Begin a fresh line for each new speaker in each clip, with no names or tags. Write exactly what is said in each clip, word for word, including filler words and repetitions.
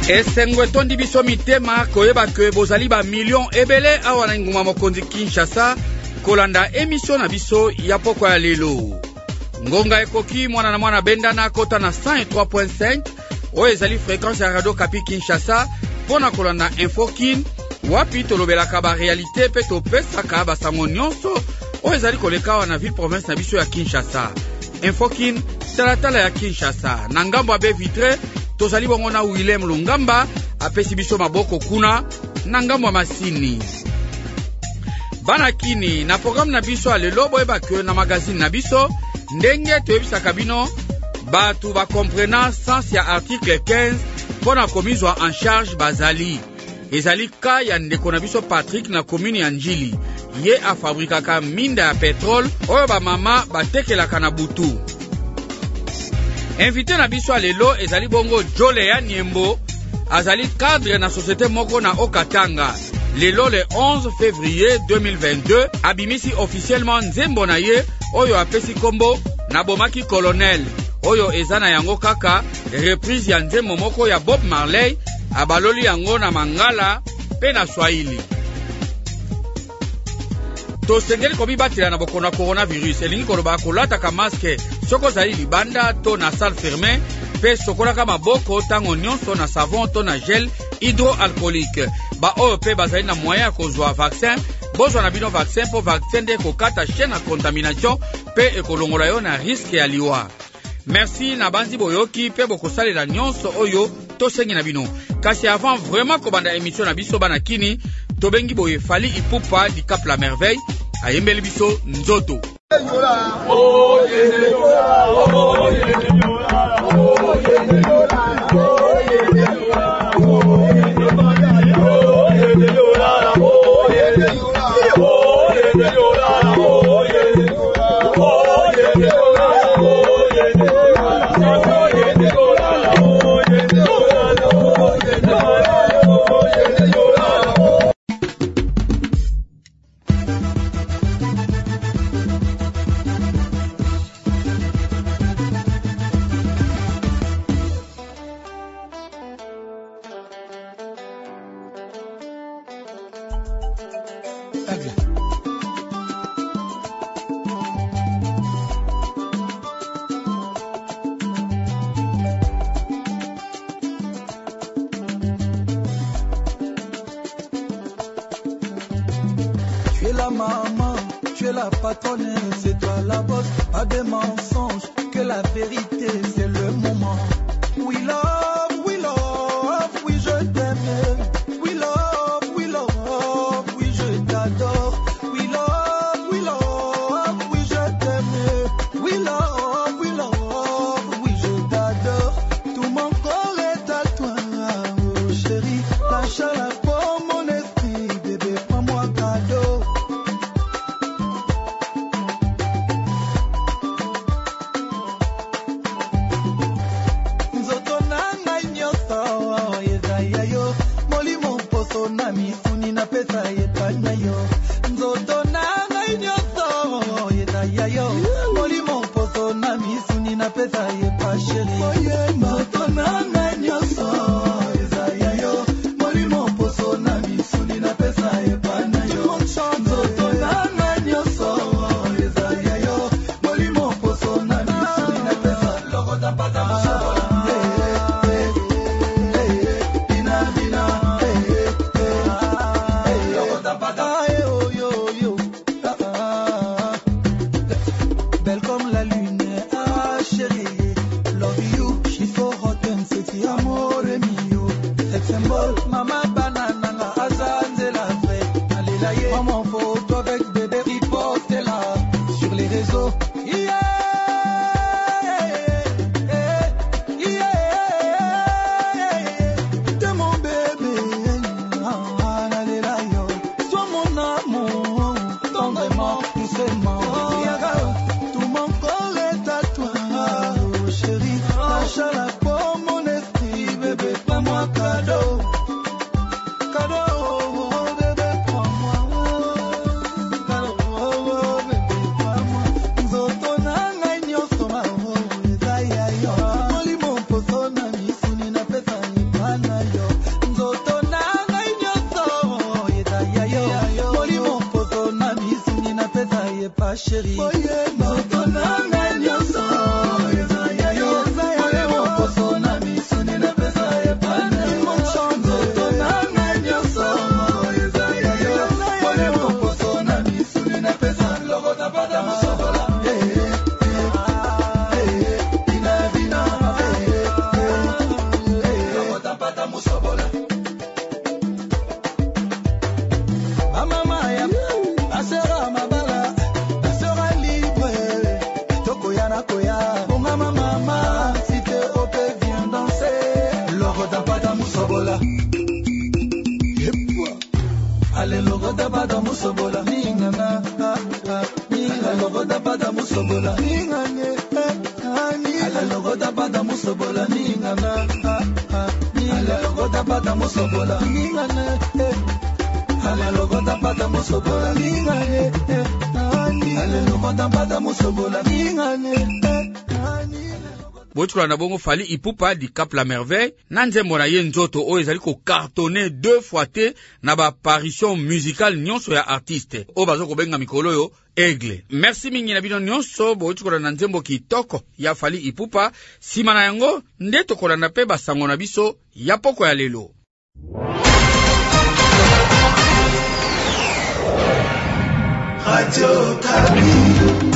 Esengwe tondi biso mitema koyeba ke bozali ba million ebele awa na nguma mokonzi Kinshasa kolanda emission na biso ya poko ya lelo. Ngonga ekoki mwana na mwana bendana kota na cent et trois point cinq o ezali fréquence ya Radio Kapi Kinshasa pona kolanda infokin wapi tolobelaka ba réalité pe topesaka basango nyonso o ezali koleka na ville province na biso ya Kinshasa. Infokin talatala ya Kinshasa na ngambo abe vitre tozali bongo na Willem Lungamba apesi biso maboko kuna na ngambo masini. Bana kini na programme na biso lelo boyeba ke na magazine na biso ndenge toyebisaka bino batu ba comprena sens ya article quinze pona komizwa en charge bazali. Ezali ka ya ndeko na biso Patrick na commune ya Njili. Ye a fabrikaka minda ya petrole oyo ba mama batekelaka na butu. Invité na biso lelo ezali bongo Jole ya Niembo, azali cadre na société moko na Okatanga. Lelo le onze février deux mille vingt-deux abimisi officiellement nzembo na ye oyo apesi kombo na bomaki colonel. Oyo ezana yango kaka reprise ya nzembo moko ya Bob Marley abaloli yango na Mangala pe na Swahili. To sengeli komi batila na bokona coronavirus elingi koloba kolata ka masque soko zali libanda to na salle fermée pe sokola ka maboko tango nyonso na savon to na gel hydroalcoolique. Ba oyo pe bazali na moyen kozwa vaccin bozwa na bino vaccin po vaccin de kokata chaîne à contamination pe ekolongola yo na risque ya liwa. Merci na banzi boyoki pe bokosalela nyonso oyo to sengi na bino. Kasi avant vraiment kobanda émission na biso bana kini tobengi boye Fali Ipupa di Cap la Merveille ayembeli biso nzoto.
Tu es la maman, tu es la patronne, c'est toi la boss, pas de mensonges, que la vérité c'est le moment. We love, we love, oui je t'aime. We love, we love, oui je t'adore. We love, we love, oui je t'aime. We love, we love, oui je t'adore. Tout mon corps est à toi, oh chérie. Lâche la pour mon esprit, bébé, prends-moi cadeau. chérie. Nzoto nanga nyonso ezaya yo zayo mokoso na misuni na pesa epana nzoto nanga nyonso ezaya yo zayo mokoso na misuni na pesa logo tapata musobola. Ale logo da bada musobola ningana ale logo da bada musobola ningane ale logo da bada musobola ningana ale logo da bada musobola ningane ale logo da bada musobola ningane ale logo da bada musobola ningane.
Boutula na bongo Fally Ipupa di Cap la Merveille nanze mona ye nzoto o ezali ko cartonner deux fois te na ba apparition musicale nyonso ya artiste o bazo ko benga mikolo yo Aigle. Merci mingi na bino nyonso boutula na nzembo kitoko ya Fally Ipupa sima na yango nde tokola na pe basango na biso ya poko ya lelo.
Radio Kapi.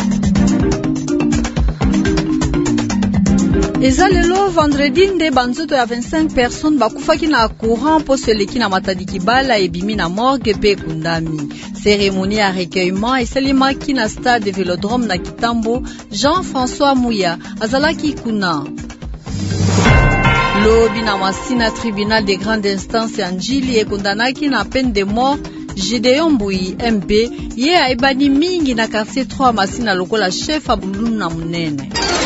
Eza lelo vendredi nde banzoto ya vingt-cinq personnes bakufaki na courant po seleki na matadi kibala ebimi na morgue pe kundami. Cérémonie ya recueillement esalimaki na stade Vélodrome na Kitambo. Jean-François Mouya azalaki kuna. Lobi na Masina tribunal de grande instance ya Njili ekondanaki na peine de mort Gédéon Mbui M B ye aibani mingi na quartier trois Masina lokola chef abulunu na munene.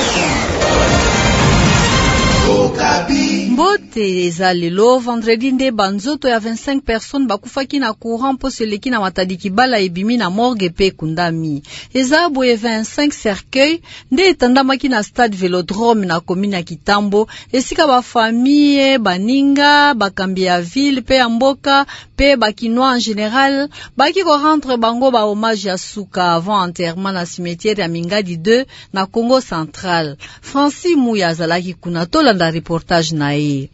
Mbote eza lelo vendredi nde banzoto ya vingt-cinq personnes bakufaki na courant po seleki na matadi kibala ebimi na morgue pe kundami. Eza boye vingt-cinq cercueil nde etandamaki na stade Vélodrome na commune ya Kitambo esika ba famille baninga bakambi ya ville pe ya mboka pe bakinois en général baki ko rendre bango ba hommage ya suka avant enterrement na cimetière ya Mingadi deux na Congo central. Francis Mouya azalaki kuna tolanda reportage na ye.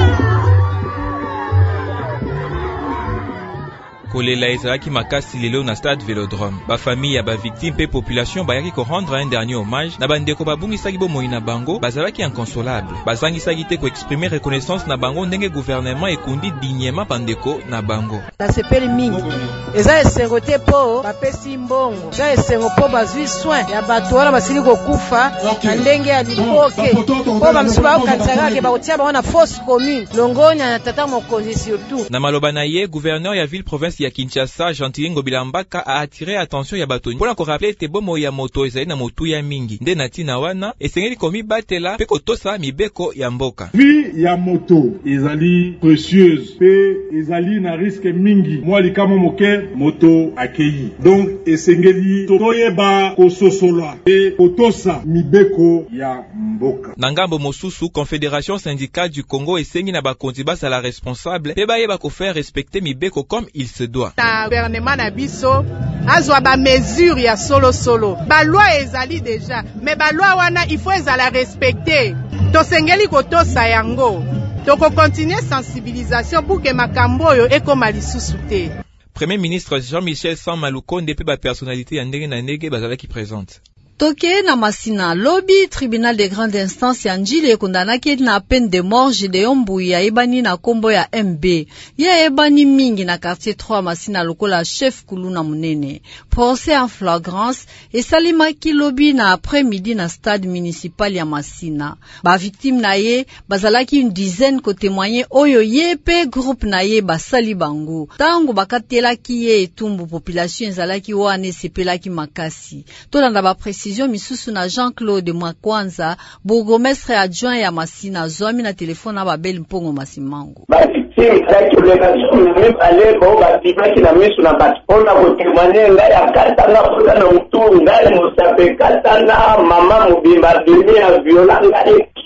kolela ezalaki makasi lelo na stade Vélodrome. Ba famille ya ba victime pe population bayaki ko rendre un dernier hommage na bandeko babungisaki bomoi na bango bazalaki inconsolable. Bazangisaki te ko exprimer reconnaissance na bango ndenge gouvernement ekundi dignement bandeko na bango.
Na sepeli mingi eza esengo te po bapesi mbongo. Eza esengo po bazwi soin ya bato wana basili kokufa na ndenge ya liboke. Po bamisusu baokanisaka ke bakotia bango na fosse commune. Longonya na tata mokonzi surtout.
Na maloba na ye, gouverneur ya ville province ya Kinshasa, Gentilin Bilambaka a attiré attention ya bato. Pour encore rappeler te bomo ya moto ezali na motu ya mingi. Nde na tina wana esengeli komi batela pe kotosa mibeko ya mboka.
Vie ya moto ezali précieuse pe ezali na risque mingi. Moi likamo moke moto akei. Donc esengeli toyeba kososola pe kotosa mibeko ya mboka.
Na ngambo mosusu Confédération syndicale du Congo esengi na bakonzi basa la responsable pe bayeba ko faire respecter mibeko comme il se doit.
Na gouvernement na biso azwa ba mesure ya solo solo. Ba loi ezali déjà, mais ba loi wana il faut ezala respecter. To sengeli kotosa yango. To ko continuer sensibilisation pour que makambo yo ekoma lisusu te.
Premier ministre Jean-Michel Samalukonde pe ba personnalité ya ndenge na ndenge bazalaki présente.
Toke na Masina lobby tribunal de grande instance ya Njili ekondanaki na peine de mort Gédéon Mbouya ebani na kombo ya M B. Ye ebani mingi na quartier trois Masina lokola chef kuluna munene. Procès en flagrance esalimaki lobby na après-midi na stade municipal ya Masina. Ba victime na ye bazalaki une dizaine ko témoigner oyo ye pe groupe na ye basali bango. Tango bakatelaki ye etumbu population ezalaki wane sepelaki makasi. Tolanda ba misusu na Jean-Claude Mwakwanza, bourgmestre adjoint ya Masina zomi na telefone na babeli mpongo Masimango.
Ba victime kaki obligation na même aller bo ba bibaki na misu na bat. Ona ko témoigner nga ya kata na kula na mtu ngai musape kata na mama mubimba demi ya viola ngai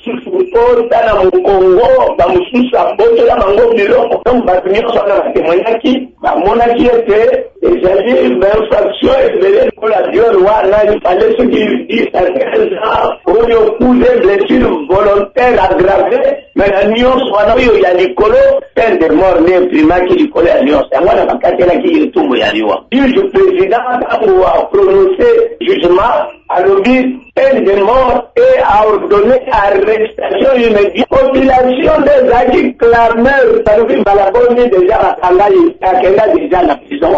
pota na Mukongo bamususa boto ya mango biloko donc batunyo sana batemoyaki bamonaki ete ezali infraction ebele kola viol wana il fallait ce qu'il dise à quinze ans oyo coude blessure volontaire aggravée mais la nyonso wana oyo ya likolo peine de mort ne imprimaki likolo ya nyonso yango na bakatelaki etumbu ya liwa juge président ntango a prononcé jugement alobi peine de mort et a ordonné arrestation immédiate population des acquis clameurs alobi balaboni déjà bakangai akenda déjà na prison.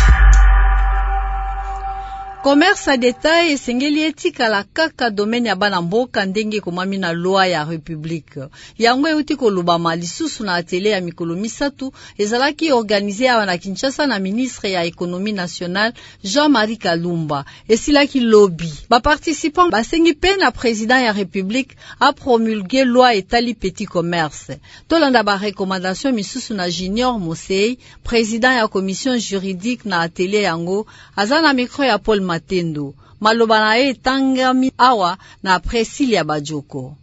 Commerce à détail esengeli etikala kaka domaine ya bana mboka ndenge komami na loi ya République. Yango euti kolubama lisusu na atelier ya mikolo misatu ezalaki organisé awa na Kinshasa na ministre ya économie nationale Jean-Marie Kalumba. Esilaki lobby. Ba participants basengi pe na président ya République a promulgué loi etali petit commerce. Tolanda ba recommandation misusu na Junior Mosei, président ya commission juridique na atelier yango, azana micro ya Paul Matendo. Malobana e tangami awa na Presilia Bajoko.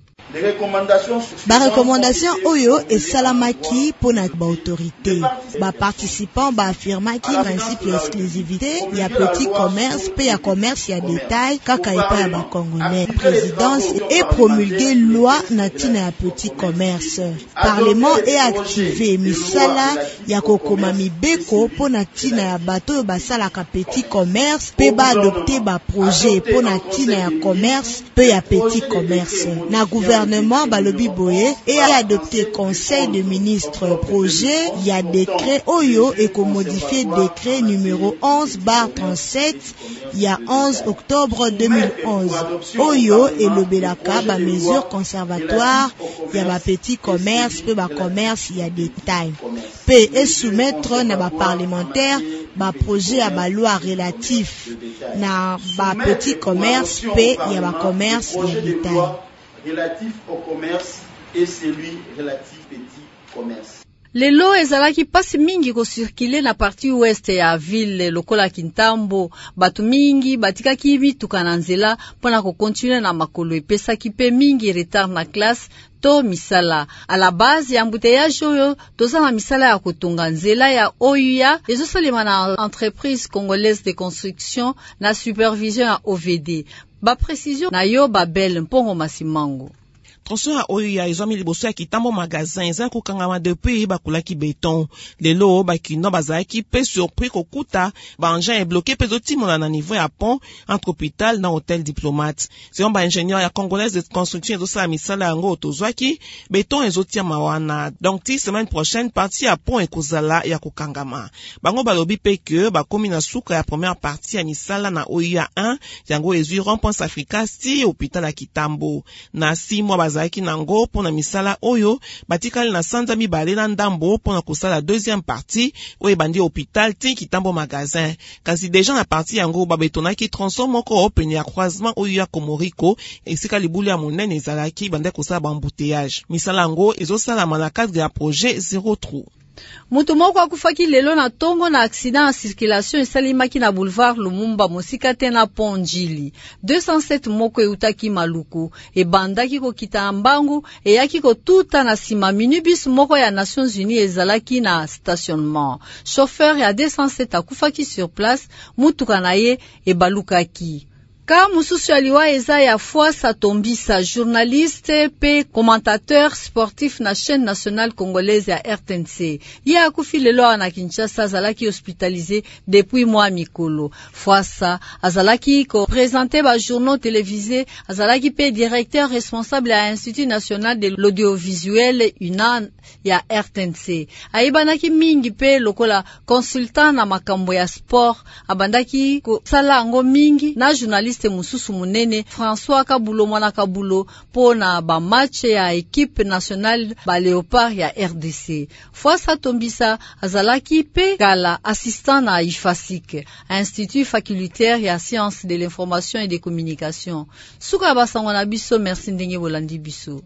Ba recommandation oyo esalamaki pona ba autorité. Ba participants ba affirmaki principe exclusivité ya petit commerce pe ya commerce ya détail kaka epa ya ba congolais. Présidence et promulgué loi natina ya petit commerce. Parlement est activé misala ya kokoma mibeko pona tina ya bato basala ka petit commerce pe ba adopter ba projet pona tina ya commerce pe ya petit commerce. Na gouvernement balobi boye et a adopté conseil de ministres projet il y a décret oyo et ko modifier décret numéro onze barre trente-sept il y a onze octobre deux mille onze oyo et le belaka ba mesure conservatoire il y a ba petit commerce pe ba commerce il y a détail pe et soumettre na ba parlementaire ba projet à ba loi relatif na ba petit commerce pe il y a ba commerce il y a détail
relatif au commerce et celui relatif petit commerce.
Lelo ezalaki pasi mingi ko circuler na partie ouest ya ville lokola Kintambo, batu mingi batikaki bituka na nzela pona ko continuer na makolo epesaki pe mingi retard na classe to misala. A la base ya embouteillage oyo toza na misala ya kotonga nzela ya oya ezosalema na entreprise congolaise de construction na supervision ya O V D. Ba précision na yo Babel Mpongo Masimango.
Tronçon ya oyo ya ezwami liboso ya Kitambo magasin eza kokangama depuis bakulaki béton. Lelo bakino bazalaki pe surpris kokuta ba engin est bloqué pe zotimona na niveau ya pont entre hôpital na hôtel diplomate. Selon ba ingénieur ya congolaise de construction ezosala misala yango tozwaki béton ezotia mawana. Donc ti semaine prochaine partie ya pont ekozala ya kokangama. Bango balobi pe que bakomi na suka ya première partie ya misala na oyo ya un yango ezui rond-point Africa sti hôpital ya Kitambo. Na six mois bazaki nango pona misala oyo batikali na sanza mibale na ndambo pona kosala deuxième partie oyo bandi hôpital ti Kitambo magasin. Kasi déjà na partie yango babetonaki tronçon moko openi ya croisement oyo ya Komoriko esika libulu ya monene ezalaki bande kosala bambouteillage. Misala yango ezosalama na cadre ya projet zéro trou.
Mutu moko akufaki lelo na tongo na accident en circulation esalimaki na boulevard Lumumba mosika te na pont Njili. deux cent sept moko eutaki Maluku ebandaki kokita mbangu eyaki kotuta na sima minibus moko ya Nations Unies ezalaki na stationnement. Chauffeur ya deux cent sept akufaki sur place, mutuka na ye ebalukaki. Ka mususu aliwa eza ya Fwasa Tombisa, journaliste pe commentateur sportif na chaîne nationale congolaise ya R T N C. Ye akufi lelo na Kinshasa azalaki hospitalisé depuis mois mikolo. Fwasa azalaki ko présenter ba journaux télévisés, azalaki pe directeur responsable à Institut national de l'audiovisuel U N A N ya R T N C. Aibanaki mingi pe lokola consultant na makambo ya sport, abandaki ko sala ngo mingi na journaliste mususu munene François Kabulo mwana Kabulo pona ba match ya équipe nationale ba Léopard ya R D C. Fwasa Tombisa azalaki pe kala assistant na I F A S I C, Institut facultaire ya sciences de l'information et des communications. Suka basango na biso, merci ndenge bolandi biso.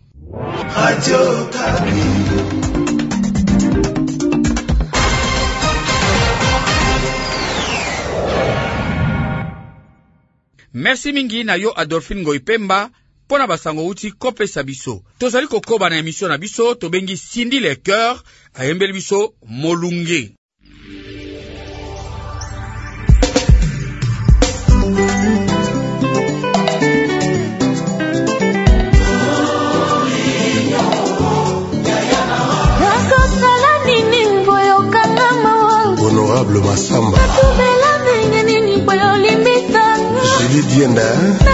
Radio Kapi.
Merci mingi na yo Adolphine Ngoipemba pona basango uti kopesa biso. Tozali kokoba na emission na biso tobengi Cindy le cœur ayembeli biso Molunge.
Honorable Massamba Julie Dienda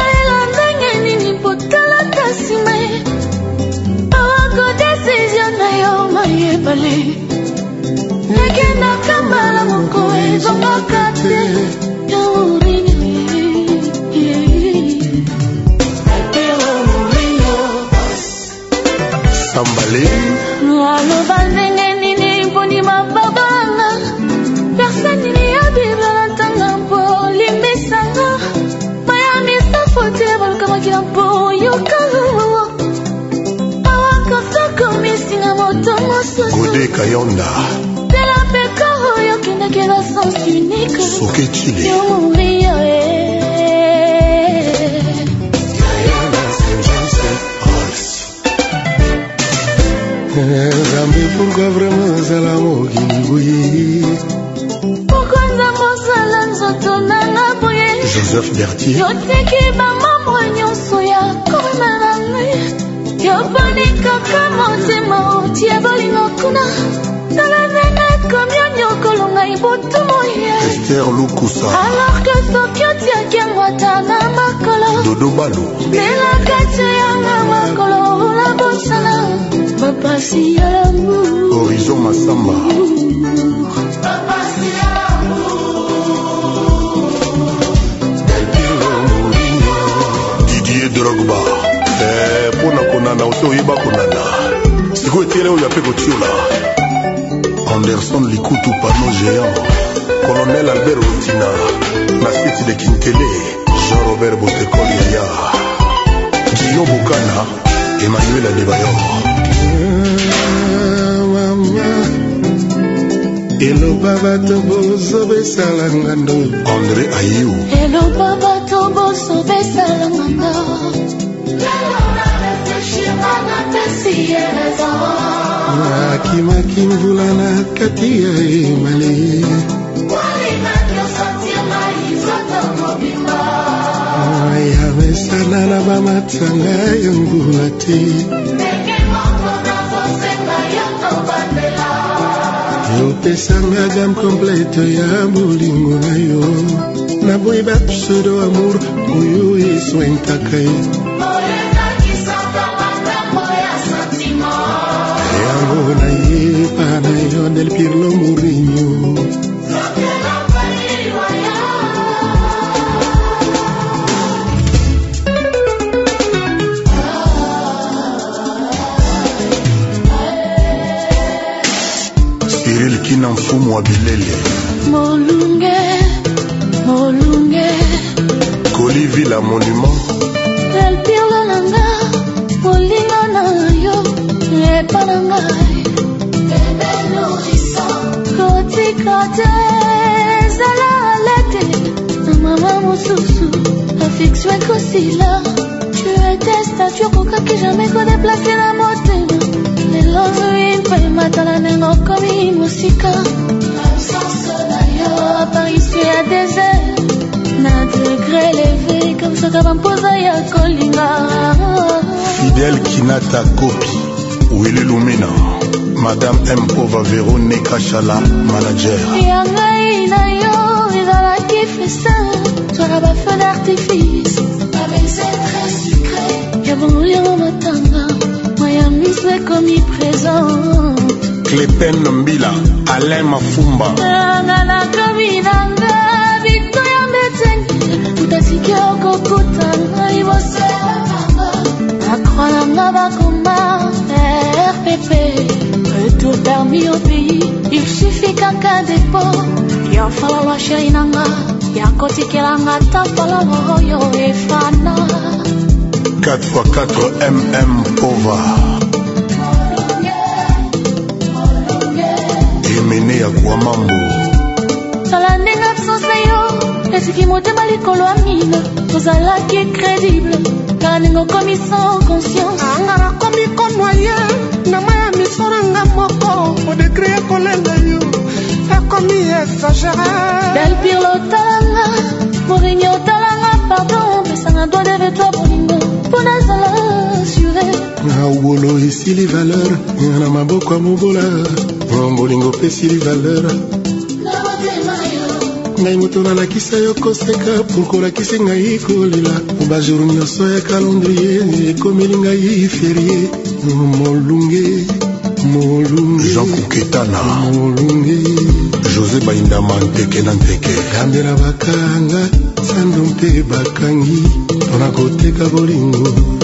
Sambale Godé Kayonda Sokechile Zambi pourquoi vraiment Zalamo Gilgoui
Pourquoi Zamo Salan Zotonana Boye
Joseph Berthier
Yoteki Bamambo Nyonsoya Koremaname Yopanika Kamotemo Tiebolingo Kuna Talavena Komyanyo Kolonga Ibotumoye
Esther Lukusa
Alors que Tokyo Tiakengwatana Makolo
Dodo Balo
Nela Kateyanga Makolo La Bosana Papa si l'amour
Horizon Massamba
Papa si
Didier Drogba Eh, pona konana oso yeba konana Siko etele oyo ape kotiola Anderson Likutu Pano Géant Colonel Albert Routina Nasiti de Kinkele Jean-Robert Botekol Yaya Guillaume Bokana Emmanuel Adebayor Hello Baba Tobo Sobe Salangando André Ayou
Hello Baba Tobo Sobe Salangando
Akima Kimvulana Katia Emali Yave Sanana Bamatanga Yungulati Yopesanga gam completo ya mulingo na yo Naboy ba pseudo amour Uyu iso entakai Yango na ye pana yo del Pirlo Mourinho Cyril Kinamfumu wa Bilele
Molunge, Molunge
Koli Villa Monument
Del Pirlo Nanga Molinga na yo Epanangai Bébé nourrissant Koti kote Zala alete Mama mususu Affection ekosila Tu étais statue Koka ki jamais ko déplacer la motema Lelo mpe matala nengo komi musika L'absence na yo apparition ya désert Na degré élevé Comme ça kavampoza ya kolinga
Fidèle Kinata Kopi Willy Lumina Madame Mpova Véronique Kachala Manager
Yangai na yo Ezalaki festin Soara ba feu d'artifice Avec c'est très sucré Yabongolia matanga Maya misle komi présente
Clépen Mbila Alain Mafumba
Nana komi nanga Victoria Mbeteng Tutasiki okokutanga Ibose Akroana bakoma R P P Retour permis au pays Il suffit qu'un cas dépôt Yofala wa chéri nanga Yakotikelanga tapala Royo efana
quatre fois quatre M M Pova Emene ya Kwamambo
Salandenga tsose yo Esiki motema likolo amina Tozalaki crédible Car ningo komi sans conscience
angara komi konoye na maya misoranga moko o degré kolela yo a komi exagéré
del pirlo talanga morinyo talanga pardon pesanga doit deve toi bolingo pona sala assuré
na ubolo ici les valeurs na maboko amobola bolingo pesi les valeurs ngai moto nalakisa yo koseka pour kolakisa ngai kolela bajour nyonso ya calendrier ekomeli ngai ferie molunge molunge Jean Kouketana molunge José Bainda Manteke na nteke kambela bakanga sando mpe bakangi mpona koteka bolingo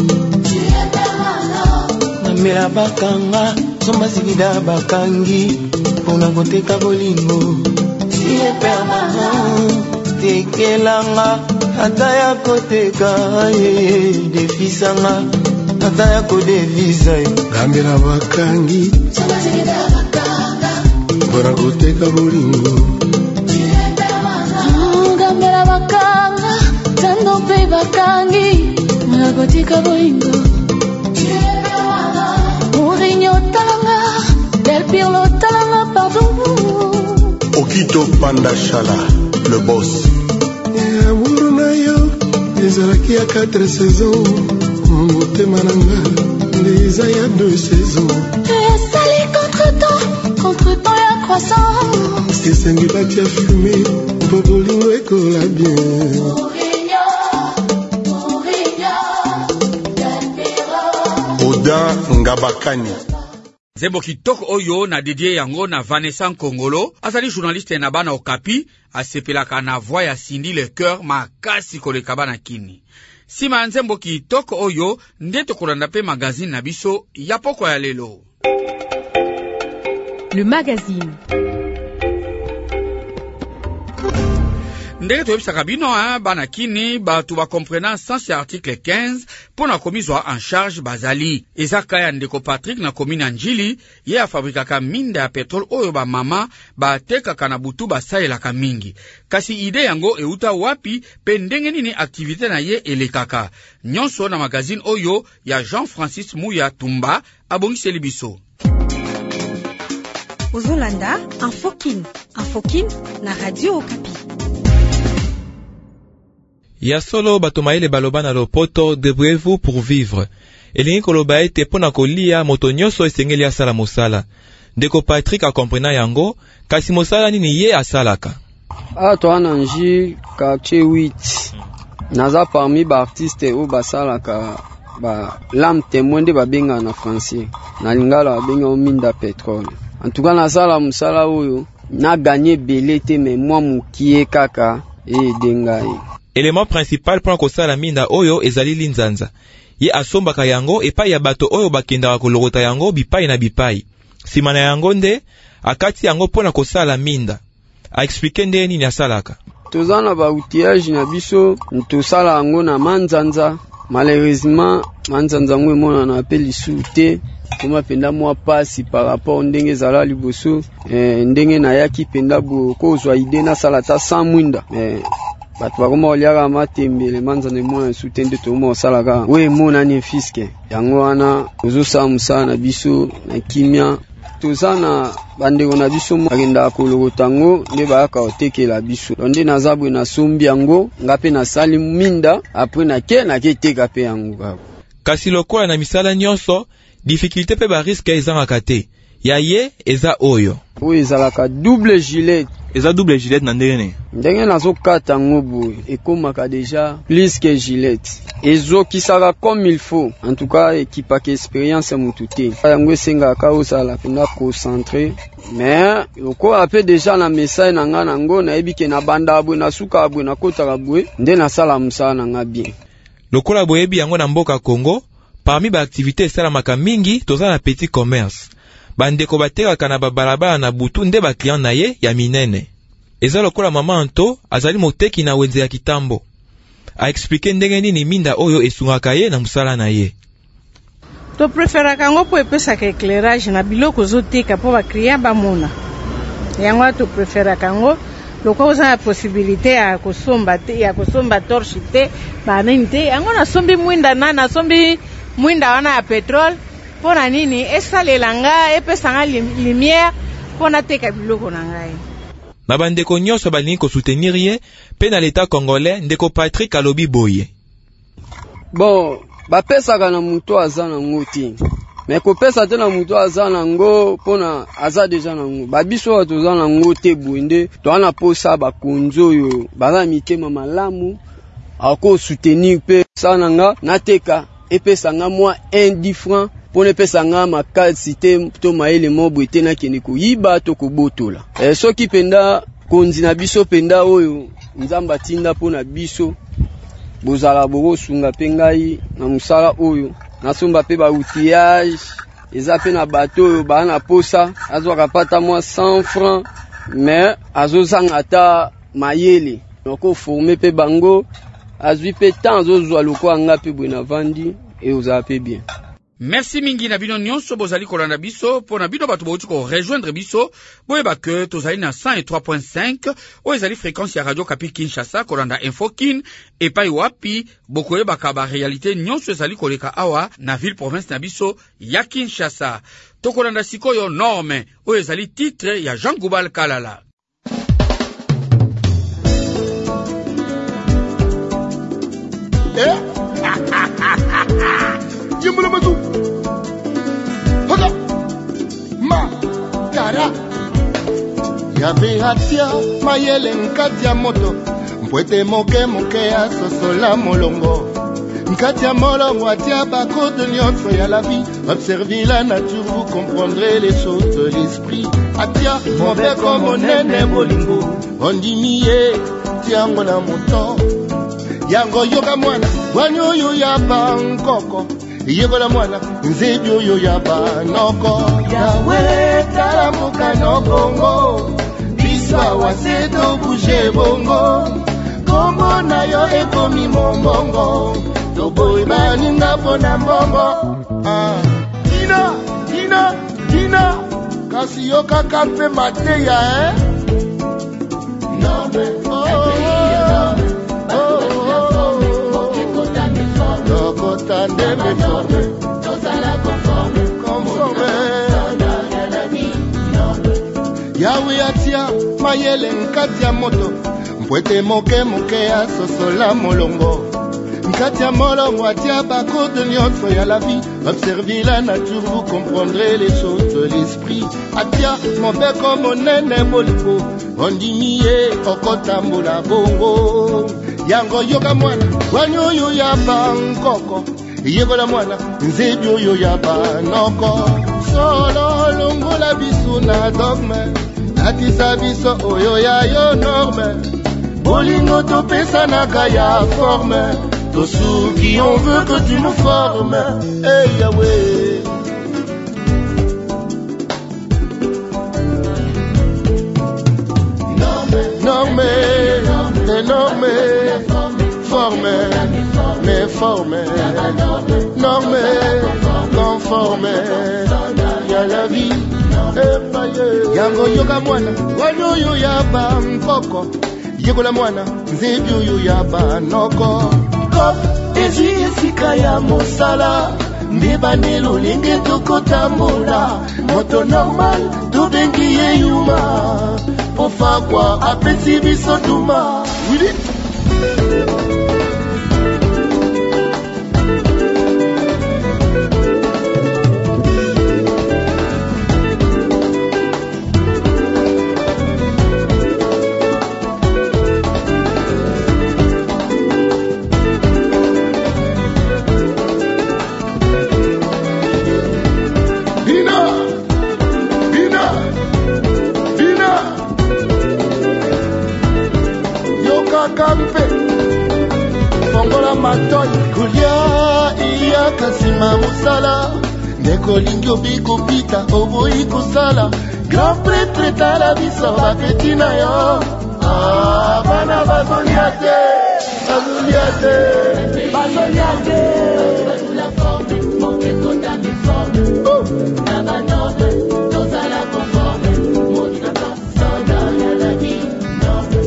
kambela bakanga somba zikida bakangi mpona koteka bolingo tekelanga ata ya koteka ye defisanga ata ya kodevisa yo
gambela bakangi mpona koteka bolingo
gambela bakanga tando mpe bakangi mpona koteka bolingo morinyo talanga del pirlo talanga pardon
Okito Pandachala, le boss.
Amour na yo, ezalaki ya quatre saisons. Motema nanga, eza ya deux saisons.
Esali contre-temps, contre-temps ya croissance.
Esengi bati ya fumé, po bolingo ekola bien.
Mourinho, Mourinho, Del Piero.
Odin Ngabakani.
Zembo kitoko oyo na dédié yango na Vanessa Nkongolo, azali journaliste na bana Okapi, asepelaka na voix ya Cindy le cœur makasi koleka bana kini. Sima nzembo kitoko oyo, nde tokolanda pe magazine na biso ya poko ya lelo.
Le magazine.
Ndenge toyebisaka bino hein, bana kini batu ba comprenant sens ya article quinze pona komizwa en charge bazali. Ezaka ya ndeko Patrick na komine ya Njili ye afabrikaka minda ya petrol oyo ba mama ba tekaka na butu basalelaka mingi. Kasi ide yango euta wapi pe ndenge nini aktivite na ye elekaka. Nyonso na magazine oyo ya Jean-Francis Mouya Tumba abongiseli biso.
Ozolanda Infokin, Infokin na Radio Okapi.
Ya solo batomaele baloba na lopoto, débrouillez-vous pour vivre. Elingi koloba ete pona kolia moto nyonso esengeli asala mosala. Ndeko Patrick akomprena yango, kasi mosala nini ye asalaka.
Ato ananji quartier huit. Naza parmi ba artiste ou basalaka ba l'âme témoin de babenga na français. Na lingala babenga o minda pétrole. En tout cas nasala musala oyo na gagné belé te mais moi mukie kaka e dengai.
Élément principal pour kosala minda oyo ezali linzanza. Ye asombaka yango epai ya bato oyo bakendaka kolokota yango bipai na bipai. Sima na yango nde akati yango pona kosala minda. A expliquer nde nini asalaka.
Tozana ba outillage na biso ntosala yango na manzanza. Malheureusement manzanza ngwe mona na appeli soute koma penda mwa pasi par rapport ndenge zala liboso eh, ndenge na yaki penda bo kozwa ide na salata sans mwinda eh, batu bakoma oliaka matembele manzane mwa soute nde toma osalaka we mona ni fiske yango wana ozosala musala na biso na kimia tozana bandeko na biso akenda kolokota ngo nde bayaka otekela biso nde nazabwe na sombi yango ngape na sali minda apres na ke na ke teka pe yango.
Kasi lokola na misala nyonso difficulté pe ba risque ezanga te ya ye eza oyo
oyo ezalaka double gilet.
Eza double gilet na ndenge
ndenge nazokata ngo boye ekomaka déjà plus que gilet ezokisaka comme il faut. En tout cas ekipaka expérience mutu te yango esengaka osala pena concentré mais lokola ape déjà na message na nga nango nayebi ke na banda abwe na suka abwe na kotaka bwe nde nasala musala na nga bien.
Lokola boyebi yango na mboka Congo, parmi ba activité esalamaka mingi toza na petit commerce. Bandeko batekaka na babalabala na butu nde ba client na ye ya minene. Eza lokola mama Anto azali moteki na wenze ya kitambo. A expliquer ndenge nini minda oyo esungaka ye na musala na ye.
To preferaka ngo po epesaka éclairage na biloko zoteka po ba client bamona. Yango to preferaka ngo loko oza na possibilité ya kosomba te ya kosomba torche te banini te yango nasombi mwinda na nasombi mwinda wana ya petrole mpo na nini esalela nga epesa nga lumière mpo nateka biloko na ngai.
Na bandeko nyonso balingi kosoutenir ye mpe na l'État congolais ndeko Patrick alobi boye.
Bon, bapesaka na mutu aza nango te. Mais kopesa te na mutu aza nango pona aza deja nango. Babiso oyo toza nango te bwende toana posa bakonzo oyo baza mitema malamu ako soutenir pe sananga nateka epesa nga mwa un dix francs pona epesa nga makasi te to maele mobwe te na kende koyiba to kobotola. Eh soki penda konzi na biso penda oyo nzamba tinda pona biso bozala bokosunga pe ngai na musala oyo nasomba pe ba outillage eza pe na bato oyo ba na posa azwaka pata mwa cent francs mais azozanga ata mayele noko former pe bango azwi pe temps azozwa loko anga pe bwe na vandi e oza pe bien.
Merci mingi na bino nyonso bozali kolanda biso po na bino bato bauti ko rejoindre biso boyeba ke tozali na cent trois point cinq oyo ezali fréquence ya Radio Kapi Kinshasa kolanda info kin epai wapi bokoyebaka ba réalité nyonso ezali koleka awa na ville province na biso ya Kinshasa. Tokolanda sikoyo norme oyo ezali titre ya Jean Goubal Kalala.
Eh? Jimbula mazu. Hoga. Ma. Kara. Yabe hatia mayele nkati ya moto. Mpwete moke moke ya sosola molongo. Nkati ya molongo atia bako de nyonso ya la vie. Observez la nature, vous comprendrez les choses de l'esprit. Atia mobe comme nene bolingo. Ondimiye tiango na moto. Yango yoga mwana, wanyo yo ya bankoko. Yego la mwana, nzebyo yo ya banoko. Yawe tala mukano bongo. Biswa wasedo bouge bongo. Kongo na yo ekomi momongo. Tobo ibani ngapo na mbongo. Ah. Dina, dina, dina. Kasi yo kakampe mateya eh. No me, oh, oh, oh. Tandem et forme, tous à la conforme, conforme. Yawe atia mayele nkati ya moto, mpwete moke moke ya sosola molongo. Nkati ya molongo atia bako de nyonso ya la vie. Observez la nature, vous comprendrez les choses de l'esprit. Atia mobe comme nene boliko, ondimiye okotambola bongo. Yango yoga mwana, wanyo yo ya bankoko. Yego la mwana, nzebyo yo ya banoko. Solo longo la biso na dogme. Natisa biso oyo ya yo norme. Bolingo to pesa na kaya forme. Tosuki on veut que tu nous formes. Hey Yahweh. Norme, norme, forme, mais forme, norme, conforme, y'a la vie, yango yoga mwana, wanyo yo ya bankoko, yego la mwana, nzebyo yo ya banoko. Kop, eji esika ya mosala, mbeba nelo lenge toko tambola, moto normal, tobengi ye yuma. Pofa kwa apesi biso duma. Wili. Kampe Fongola matoi Kulia iya kasima musala Neko lingyo biko pita Obo iko sala Grand prêtre tala biso Bapeti na yo Ah, bana bazoliate Bazoliate Bazoliate La forme, moke konda mi forme Naba norme, toza la conforme Moki na pas, soda ya la vie Norme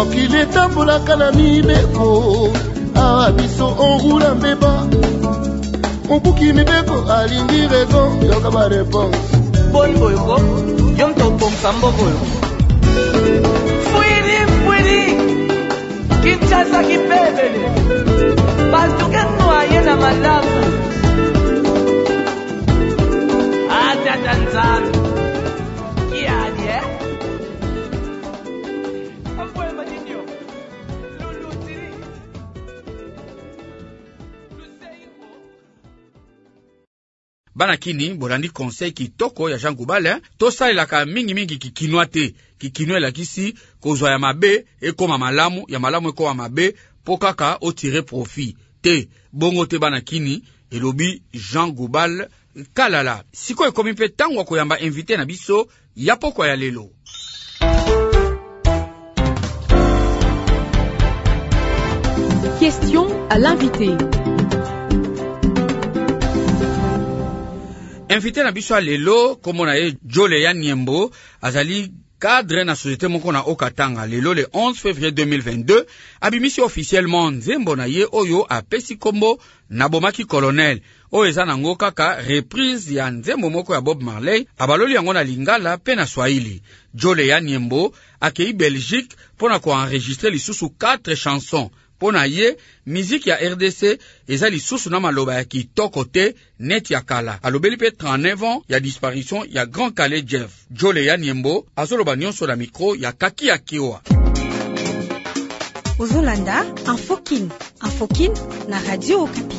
mokili etambolaka na mibeko awa biso onroula mbeba mobuki mibeko alingi raison yoka ba réponse
boy boy ko yom to bom sambo boy fuini fuini Kinshasa kipebele bastukeno ayena malamu atatanzana kiadi eh
bana kini bolandi conseil kitoko ya Jean Goubal tosalelaka mingi mingi kikinwa te kikinwa elakisi kozwa ya mabe ekoma malamu ya malamu ekoma mabe po kaka otire profit te bongo te bana kini elobi Jean Goubal kalala siko ekomi mpe tango ya koyamba invité na biso ya pokwa ya lelo.
Question à l'invité.
Invité na biso lelo komona ye Joleya Niembo azali cadre na société moko na Okatanga lelo le onze février deux mille vingt-deux abimisi officiellement nzembo na ye oyo apesi kombo na bomaki colonel oyo eza nango kaka reprise ya nzembo moko ya Bob Marley abaloli yango na Lingala pe na Swahili. Joleya Niembo akei Belgique pona ko enregistrer lisusu quatre chansons. Pona ye, musique ya R D C eza lisusu na maloba ya kitoko te net ya kala. Alobeli pe trente-neuf ans ya disparition ya Grand Calais Jeff. Joleya Niembo azoloba nyonso na micro ya Kaki ya Kiwa.
Ozolanda Infokin, Infokin na Radio Okapi.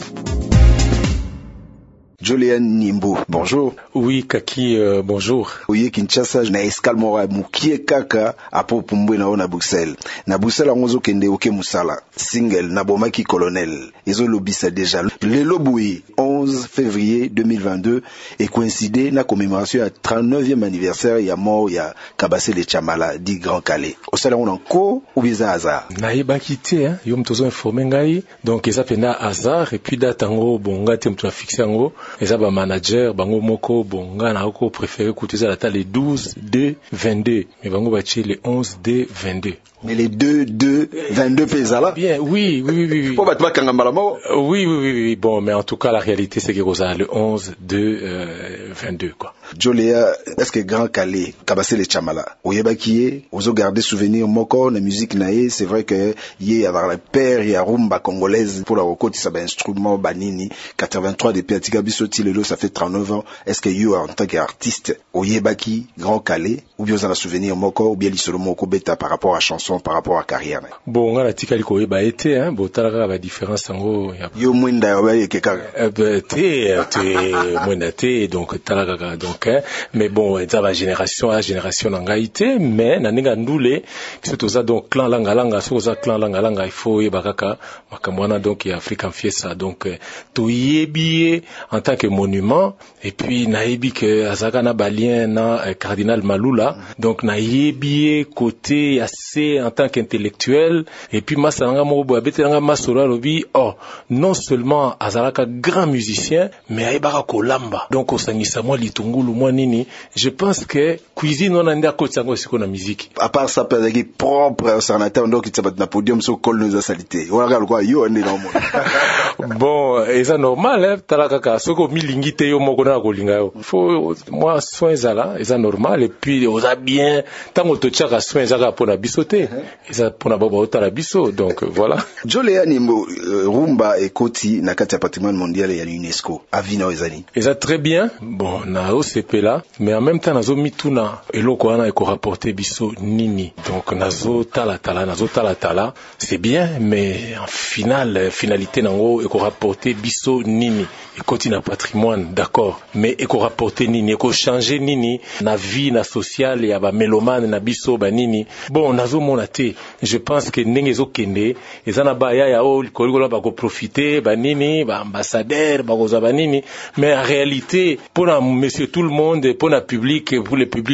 Joleya Niembo, bonjour.
Oui, Kaki, euh, bonjour.
Oye Kinshasa na escale mora mukie kaka apo pumbwe na ona Bruxelles. Na Bruxelles angozo kende oke musala. Single na bomaki colonel. Ezo lobisa déjà. Le loboui onze février deux mille vingt-deux et coïncidé na commémoration ya trente-neuvième anniversaire ya mort ya Kabase le Chamala di Grand Calais. Osala on encore ou biza hasard.
Na yeba kité hein, yom tozo informer ngai. Donc eza pena hasard et puis datango bonga tem tu fixé ngo. Eza ba manager bango moko bonga na ko préféré coûter la table le douze deux vingt-deux mais bango bachi le onze deux vingt-deux.
Mais les deux deux vingt-deux pesala.
Bien, oui, oui, oui, oui.
Pour battre kangamalamo.
Oui, oui, oui, oui. Bon, mais en tout cas la réalité c'est que ça le onze deux vingt-deux quoi.
Joleya, est-ce que Grand Calais, Kabase le Chamala, oyeba kiye, ozo garder souvenir moko na musique nae, c'est vrai que yé avoir le père ya rumba congolaise pour la recoti ça ba instrument banini quatre-vingt-trois de Piatika Bisoti lelo ça fait trente-neuf ans. Est-ce que you en tant qu'artiste oyeba ki Grand Calais ou bien ça souvenir moko ou bien l'isolo moko beta par rapport à chanson par rapport à carrière.
Bon, on a tika liko oyeba été hein, bon talaka ba différence ngo
yo mwinda obaye keka.
Eh ben té té mwinda té donc talaka donc mais bon ça va génération à génération nangaité mais na ninga ndule c'est ça donc clan langa langa so ça clan langa langa il faut yebakaka makamwana donc ya African Fiesta donc to yebi en tant que monument et puis na yebi que azaka na balien na cardinal Malula donc na yebi côté assez en tant qu'intellectuel et puis masanga mo bo betelanga masora lobi oh non seulement azalaka grand musicien mais ayebaka kolamba donc osangisa moi litungulu moi nini je pense que cuisine on a nda ko tsango siko na musique
à part ça peut être propre ordinateur donc il s'abat na podium so col nous a salité on regarde quoi yo on est dans monde
bon et ça normal hein talaka ka soko milingite yo moko na kolinga yo faut moi soin ça là et ça normal et puis on a bien tango to tchaka soin ça pour na bisoté et ça pour na baba otala biso donc voilà.
Joleya Niembo rumba et koti na kati ya patrimoine mondial ya UNESCO avina ezali
et ça très bien bon na O C P là mais en même temps nazo mituna eloko wana eko rapporter biso nini donc nazo tala tala nazo tala tala c'est bien mais en finale finalité nango eko rapporter biso nini ekoti na patrimoine d'accord mais eko rapporter nini eko changer nini na vie na sociale ya ba mélomane na biso ba nini bon nazo mona te je pense que ndenge zo kende ezana ba ya ya o koliko ba ko profiter ba nini ba ambassadeur ba ko za ba nini mais en réalité pour la monsieur tout le monde pour le public pour le public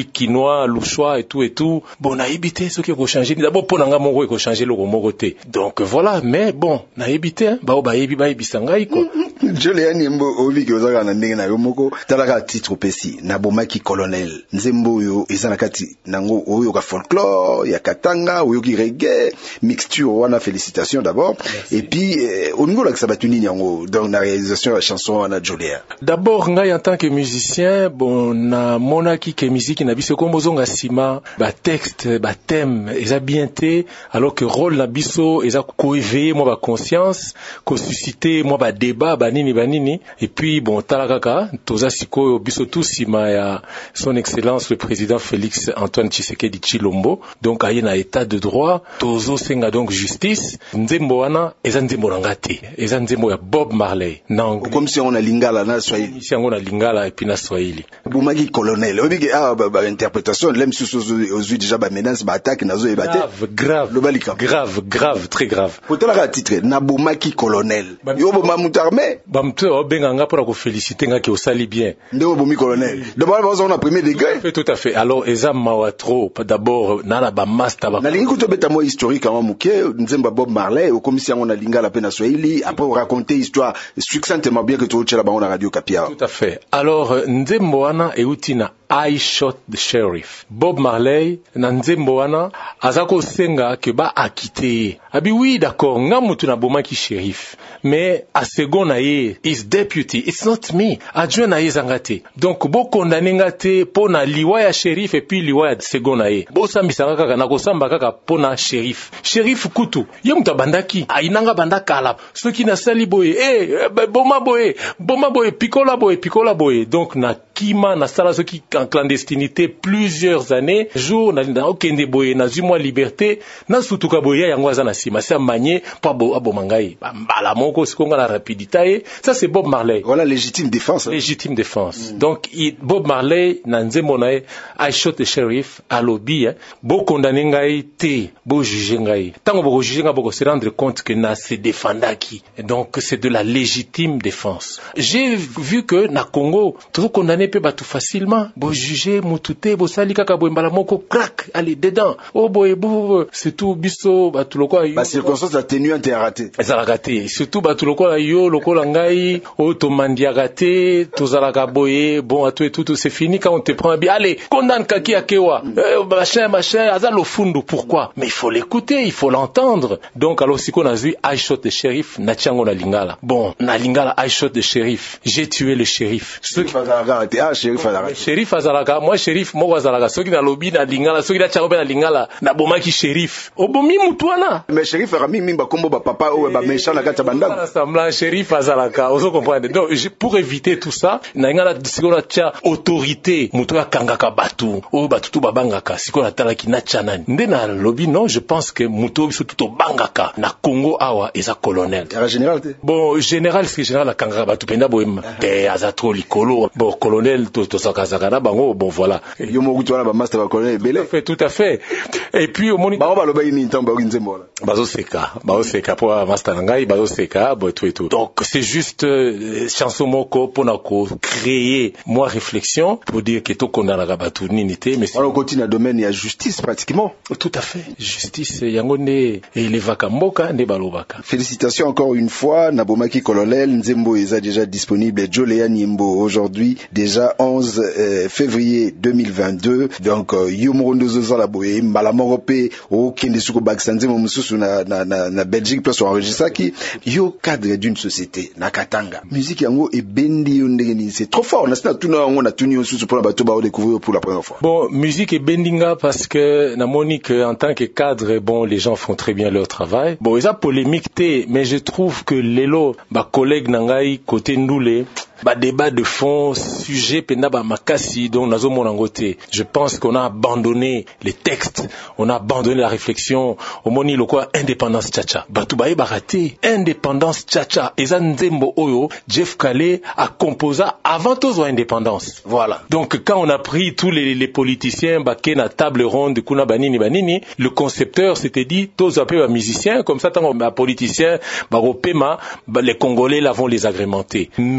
quinoa, louchoa et tout et tout. Bon, na évité ce qui est changé. D'abord, pour n'anga mongo et changer le mogoté. Donc voilà, mais bon, na évité, hein. Bah, bah, ébi, bah, ébi, sangai, quoi.
Joléa Nyembo, ovi ki ozaka na ndenge na yo moko, talaka titre pesi, na bomaki colonel. Nzembo yo, ezanakati, nango, oyo ka folklore, ya katanga, oyo ki reggae, mixture, wana félicitations d'abord. Merci. Et puis, eh, au niveau de la Sabatuni Nyango, dans la réalisation de la chanson, wana Joléa.
D'abord, ngai en tant que musicien, bon, na monaki ke musique na biso kombozonga sima, ba texte, ba thème, eza bien té, alors que rôle na biso, eza ko éveiller moi ba conscience, ko susciter moi ba débat, ba nini ba nini, et puis bon, talakaka, toza siko biso tout sima ya son excellence le président Félix Antoine Tshisekedi Tshilombo, donc aye na état de droit, tozo senga donc justice, nzembo wana, eza nzembo ngati, eza nzembo ya Bob Marley, na
comme si on a lingala na Swahili.
Si on a lingala et puis na Swahili.
Boumagi colonel, obi ah ba interprétation, l'aime sous aux déjà ba menace ba attaque nazo e baté.
Grave, grave. Le balika. Grave, grave, très grave.
Pour la titre, na boumaki colonel. Yo bo mamutarme.
Ba mtu obenga nga pour ko féliciter nga ki osali bien.
Ndo boumi colonel. D'abord on a premier degré.
Tout à fait, tout à fait. Alors eza mawatro, d'abord na la ba master ba.
Na lingi kuto beta mo historique en muke, nzemba Bob Marley, au comme si on a lingala pe na Swahili, après on raconter histoire succinctement bien que tu tchela ba on a radio Kapia.
Tout à fait. Alors nzembo wana eutina I Shot the Sheriff. Bob Marley, na nzembo wana, azako senga ke ba akite. Abi oui, d'accord, nga mutu na boma ki shérif. Mais, a second na ye, is deputy, it's not me. Adjoint na ye zangate. Donc, bo condamné ngate, po na liwa ya shérif, et puis liwa ya second na ye. Bo sambi sanga kaka, na kosamba kaka, po na shérif. Shérif kutu, ye muta bandaki, ainanga bandaka ala. Ce qui na sali boye, eh, boma boye, boma boye, pikola boye, pikola boye. Donc, na kima, na sala ce qui en clandestinité plusieurs années, jour na na okende boye na zuma liberté, na sutuka boye ya ngwaza na sima, c'est manier pa bo abo mangai. Bala moko sikonga la rapidité, ça c'est Bob Marley.
Voilà légitime défense. Hein?
Légitime défense. Mm. Donc il, Bob Marley na nzembo na I Shot the Sheriff à lobby, hein, bo condamner ngai te, bo juger ngai. Tango bo juger ngai bo se rendre compte que na se défendaki. Donc c'est de la légitime défense. J'ai vu que na Congo, tout condamné peut battre facilement. Bo juger mutute bo sali kaka bo mbala moko crack allez dedans. Oh boy bo c'est tout biso ba tout loko ayo.
Ba circonstance atténuante et raté.
Ça raté. Surtout ba tout loko ayo loko langai o to mandia raté, to zalaka boye bon à tout et tout c'est fini quand on te prend bien allez condamne kaki akewa. Euh, machin machin azalo fundo pourquoi? Mais il faut l'écouter, il faut l'entendre. Donc alors si qu'on a vu I Shot the Sheriff na tiango na lingala. Bon, na lingala I Shot the Sheriff. J'ai tué le shérif.
Ce qui ah shérif azalaka.
Shérif azalaka, moi shérif mo azalaka soki na lobby na lingala, soki na tiango na lingala na bomaki shérif. Obomi mutwana.
Mais shérif rami mimba kombo ba papa o ba méchant na kata bandako.
Semblant shérif azalaka, ozo comprendre. Donc pour éviter tout ça, na ngala sikona tia autorité mutoya kangaka batu, o batutu babangaka, sikona talaki na chanani. Nde na lobby non, je pense que muto biso tuto bangaka na Congo awa eza colonel.
Ya général te.
Bon, général c'est général la kangaka batu penda boema. Te azatro likolo. Bon, colonel to to sakazaka na bango, bon voilà.
Yo mo kutu wana ba master ba colonel belé.
Fait tout à fait. Et puis au moni
ba ba loba ini ntambo ba nzembo la.
Bazo seka, bazo seka pour master ngai, bazo seka, bon tout et tout. Donc c'est juste euh, chanson moko pour na ko créer moi réflexion pour dire que to kondana ka batu ninité mais
alors continue dans domaine ya justice pratiquement.
Tout à fait. Justice yango ne elevaka mboka ne balobaka.
Félicitations encore une fois Nabomaki colonel Nzembo est déjà disponible Joléa Nyembo aujourd'hui déjà onze février deux mille vingt-deux donc Yomrondo Zoza boye malamorope au kende suko baksanze momususu na na na, na Belgique place enregistré qui yo cadre d'une société na Katanga musique yango e bendi ndengeni c'est trop fort na sina tuna on a tuni susu pour la bato ba découvrir pour la première fois.
Bon musique e bendinga parce que na Monique en tant que cadre bon les gens font très bien leur travail. Bon ils a polémique té mais je trouve que lelo ba collègue nangai côté ndoulé ba débat de fond sujet penda ba makasi donc nazo monangote. Je pense qu'on a abandonné les textes, on a abandonné la réflexion au moni lokwa indépendance tchatcha. Batu ba ba raté indépendance tchatcha eza nzembo oyo Jeff Kale a composé avant tous indépendance. Voilà. Donc quand on a pris tous les, les politiciens ba na table ronde kuna banini banini, le concepteur s'était dit tous un peu musiciens comme ça tant ba politicien ba ropema ba les Congolais là vont les agrémenter. Mais Jeff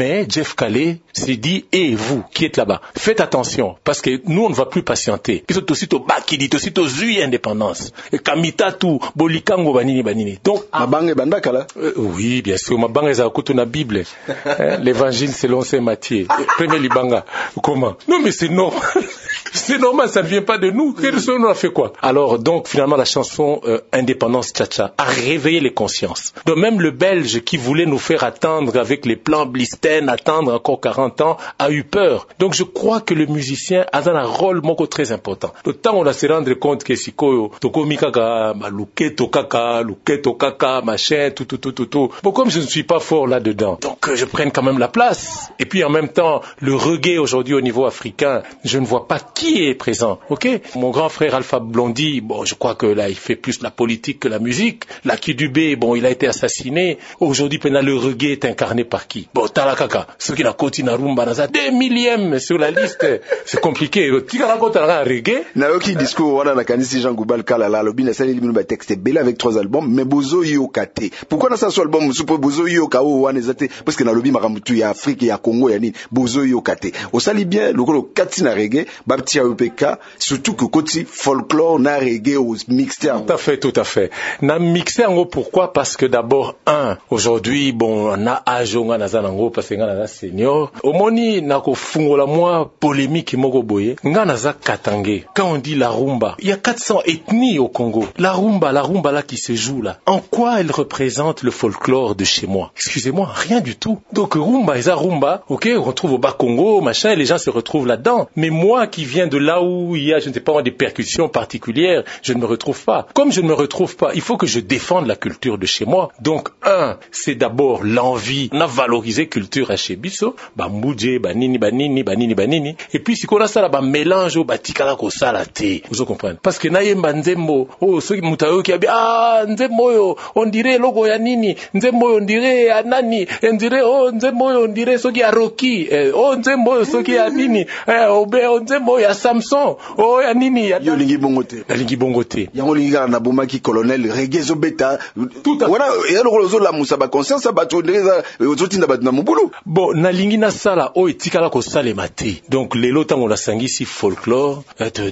Joseph Calais s'est dit, et vous qui êtes là-bas, faites attention, parce que nous on ne va plus patienter. Ils sont aussi au Bakidi, aussi au Zui indépendance. Et Kamitatu, Bolikango, Banini, Banini. Donc,
Mabange Bandaka là?
Euh, oui, bien sûr. Mabange Zakutu na Bible. Hein, l'évangile selon saint Matthieu. Premier Libanga. Comment? Non, mais c'est normal. C'est normal, ça ne vient pas de nous. On a fait quoi? Alors, donc, finalement, la chanson euh, Indépendance Tcha-Tcha a réveillé les consciences. Donc, même le Belge qui voulait nous faire attendre avec les plans Blisten, attendre encore quarante ans, a eu peur. Donc, je crois que le musicien a un rôle moko très important. Le temps on a se rendre compte que si ko toko mikaka, maluketo kaka, luketo kaka, machin, tout, tout, tout, tout, tout. Bon, comme je ne suis pas fort là-dedans, donc euh, je prenne quand même la place. Et puis, en même temps, le reggae aujourd'hui au niveau africain, je ne vois pas qui est présent, ok? Mon grand frère Alpha Blondy, bon, je crois que là, il fait plus la politique que la musique. Lucky Dubé, bon, il a été assassiné. Aujourd'hui, pendant le reggae est incarné par qui? Bon, Talakaka, ceux qui n'a côté Narumba, n'a des millièmes sur la liste. C'est compliqué. Tika la côte à reggae.
Naoki discours, on a la canisi Jean Goubal Kalala, l'obin a sali l'ibnou ba texte belé avec trois albums, mais bozo yo kate. Pourquoi dans ça soit album, soupe bozo yo kao wane zate? Parce que dans l'obin maramutu ya Afrique, ya Congo, ya ni, bozo yo kate. Au sali bien, le kolo kati na reggae, babti ya U P K, surtout que côté folklore na reggae au mixé.
Tout à fait, tout à fait. Na mixé en gros pourquoi? Parce que d'abord un, aujourd'hui bon na ajonga na zanango parce que nga na senior. Omoni na ko fungola moi polémique moko boye. Nga na za katangé. Quand on dit la rumba, il y a quatre cents ethnies au Congo. La rumba, la rumba là qui se joue là. En quoi elle représente le folklore de chez moi? Excusez-moi, rien du tout. Donc rumba, et ça rumba, ok, on retrouve au bas Congo, machin, et les gens se retrouvent là-dedans. Mais moi qui viens de là où il y a, je ne sais pas, des percussions particulières, je ne me retrouve pas. Comme je ne me retrouve pas, il faut que je défende la culture de chez moi. Donc, un, c'est d'abord l'envie. On a valorisé culture à chez Bisso, bah, moudje, bah, nini, bah, nini, bah, nini, bah, nini. Et puis, si on a ça là, bah, mélange, bah, tikala ko salate. Vous comprenez? Parce que na yemba nzembo, oh, ceux qui moutayo qui a ah, nzembo yo, on dirait logo ya nini, nzembo yo, on dirait anani, on dirait, oh, nzembo yo, on dirait ceux qui a Rocky, eh, oh, nzembo yo, ceux qui a nini, eh, oh, ben, nzembo ya Samson, oh, ya nini, ya
yo lingi bongote.
La lingi bongote.
Yango lingi na bomaki colonel, reggae zo beta. Tout à fait. Voilà, et alors, lozo la moussa ba conscience, ba tondeza, ozotinda ba na mubulu.
Bon, na lingi na sala, oh, etikala ko sale mate. Donc, lelo tango la sangisi folklore,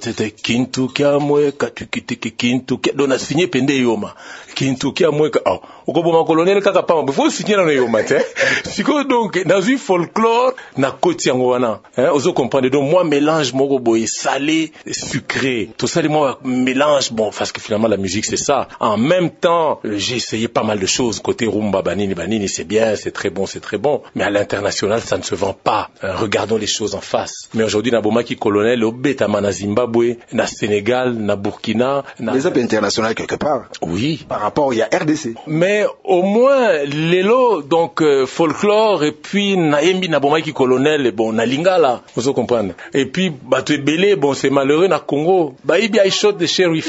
kintu kia mwe, katukitiki kintu kia, dona signé pende yoma. Kintu kia mwe, oh, okoboma colonel kaka pama, il faut signer na yoma, te. Siko, donc, dans une folklore, na koti yango wana, hein, ozo comprendre. Donc, moi, mélange moko boye, salé, sucré. Tout ça, moi, mélange, bon, parce que finalement, la musique, c'est ça. En même temps, j'ai essayé pas mal de choses. Côté rumba, banini, banini, c'est bien, c'est très bon, c'est très bon. Mais à l'international, ça ne se vend pas. Hein, regardons les choses en face. Mais aujourd'hui, na bomaki colonel, au Betama, na Zimbabwe, na Sénégal, na Burkina, na...
Les appels internationaux quelque part.
Oui.
Par rapport, il y a R D C.
Mais au moins, l'élo, donc, euh, folklore, et puis, na Yembi, na bomaki colonel, bon, na Lingala, vous comprenez. Et puis, bateau belé, bon, c'est malheureux, na Congo. Bah, il y a un shot de sheriff,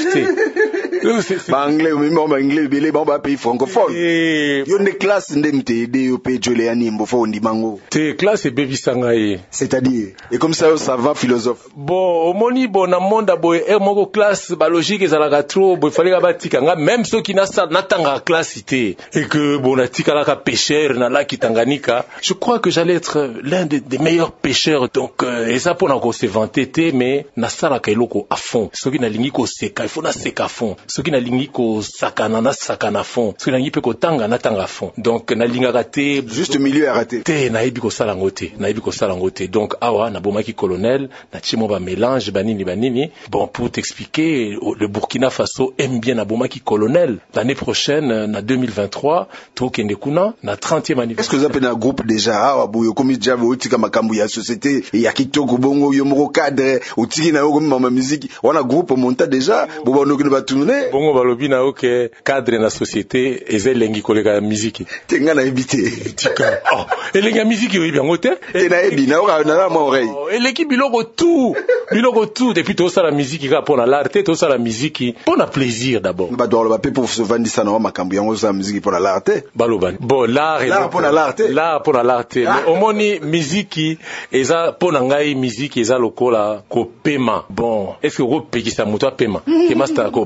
Ba anglais, mais bon, ba anglais, belé, bon, ba pays francophone. Yo ne classe ndemte, de yo pe jole yani mbofo ndi mango.
Te classe et baby sangaye.
C'est-à-dire, et comme ça, ça va philosophe.
Bon, au moni, bon, na monde, boy, er mongo classe, ba logique, et la trop, bon, il fallait que tika nga, même ceux qui n'a ça, n'attanga classe, et que, bon, na tika la pêcheur, na la ki Tanganyika. Je crois que j'allais être l'un des, des meilleurs pêcheurs, donc, euh, et ça, pour n'a qu'on se vanter, mais, na ça la kailoko à fond. Ceux qui n'a lingi ko seka, il faut na seka à fond. Ceux qui n'a lingi ko sakana, na sakana à fond. Ceux qui n'a lingi ko tanga, na tanga à fond. Donc, na linga raté.
Juste milieu à raté.
Te, na ebi ko salangote. Na ebi ko salangote. Donc, awa, na bomaki colonel, na tchimo ba mélange, banini, banini. Bon, pour t'expliquer, le Burkina Faso aime bien na bomaki colonel. L'année prochaine, na deux mille vingt-trois, to kende kuna, na trentième anniversaire.
Est-ce que vous avez un groupe déjà, ah, boyo, comme il j'avais, otika makambu ya société, et ya kitoko bongo, yo moro cadre, otiki na yo comme ma musique, on a groupe monta déjà, bon, on ne va tourner.
Bongo balobi na ok, cadre na société, eze lengi kolega musique.
Tenga na ebité.
Tika. Oh, elenga musique yo bien ngote.
Et na ebi, na ora na la ma oreille.
Eleki biloko tout, biloko tout, depuis tout ça la musique ga pour l'art, tout ça la musique pour le plaisir d'abord.
Ba doit le papier pour se vendre ça na makambu yango ça musique pour l'art.
Baloban. Bon, l'art
l'art pour l'art.
L'art pour l'art. Mais omoni musique eza pour ngai musique eza lokola ko pema. Bon, est-ce que ko pekisa muto pema? Ke master ko pema te